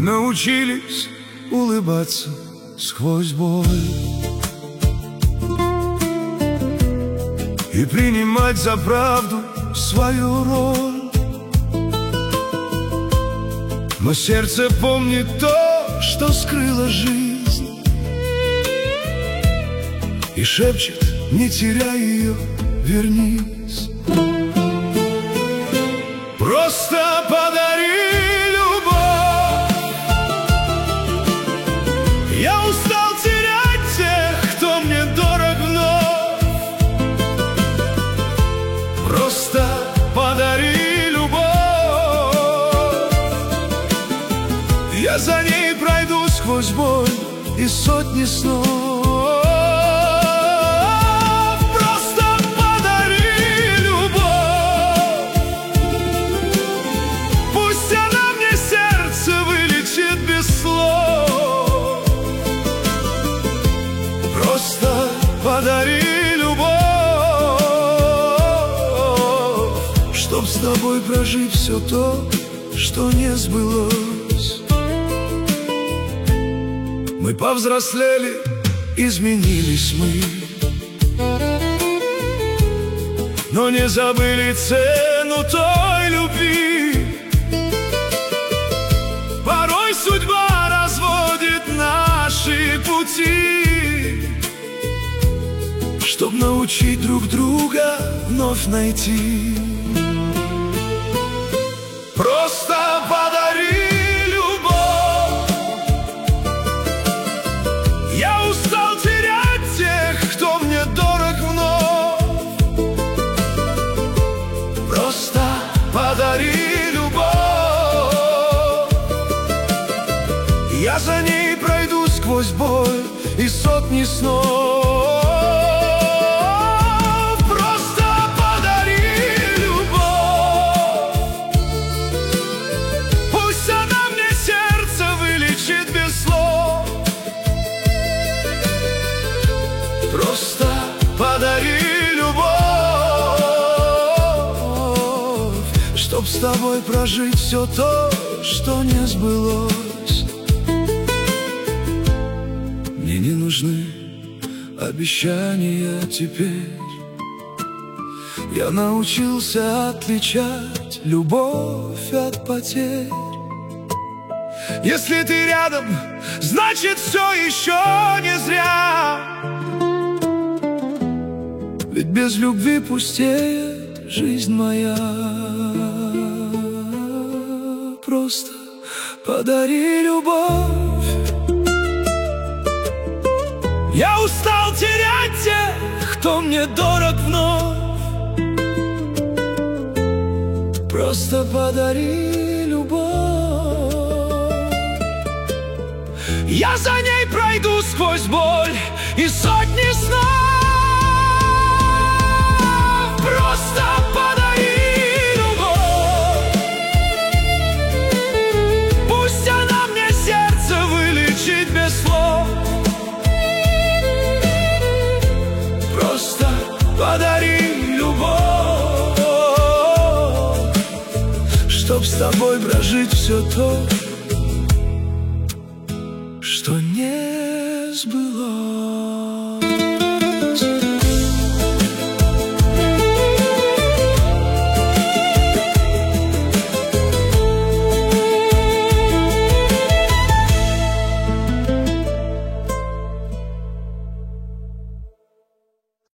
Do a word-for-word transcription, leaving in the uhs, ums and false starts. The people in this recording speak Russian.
научились улыбаться сквозь боль и принимать за правду свою роль. Но сердце помнит то, что скрыла жизнь, и шепчет: не теряй ее, вернись. Просто подари любовь. Я устал терять тех, кто мне дорог вновь. Просто подари любовь. Я за ней пройду сквозь боль и сотни снов. Просто подари любовь, чтоб с тобой прожить все то, что не сбылось. Мы повзрослели, изменились мы, но не забыли цену той любви. Порой судьба разводит наши пути, чтоб научить друг друга вновь найти. Просто подари любовь. Я устал терять тех, кто мне дорог вновь. Просто подари любовь. Я за ней пройду сквозь боль и сотни снов. Просто подари любовь, чтоб с тобой прожить все то, что не сбылось. Мне не нужны обещания теперь. Я научился отличать любовь от потерь. Если ты рядом, значит все еще не зря. Ведь без любви пустеет жизнь моя. Просто подари любовь. Я устал терять тех, кто мне дорог вновь. Просто подари любовь. Я за ней пройду сквозь боль и сотни снов. Просто подари любовь. Пусть она мне сердце вылечит без слов. Просто подари любовь, чтоб с тобой прожить все то,